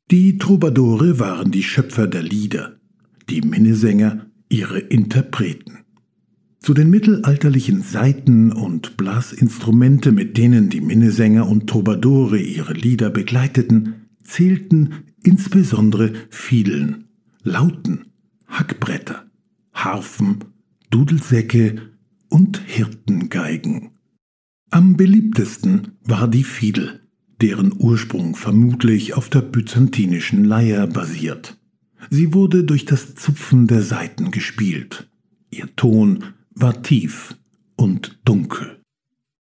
Die Troubadoure waren die Schöpfer der Lieder, die Minnesänger ihre Interpreten. Zu den mittelalterlichen Saiten- und Blasinstrumente, mit denen die Minnesänger und Troubadoure ihre Lieder begleiteten, zählten insbesondere Fiedeln, Lauten, Hackbretter, Harfen, Dudelsäcke und Hirtengeigen. Am beliebtesten war die Fiedel, deren Ursprung vermutlich auf der byzantinischen Leier basiert. Sie wurde durch das Zupfen der Saiten gespielt. Ihr Ton war tief und dunkel.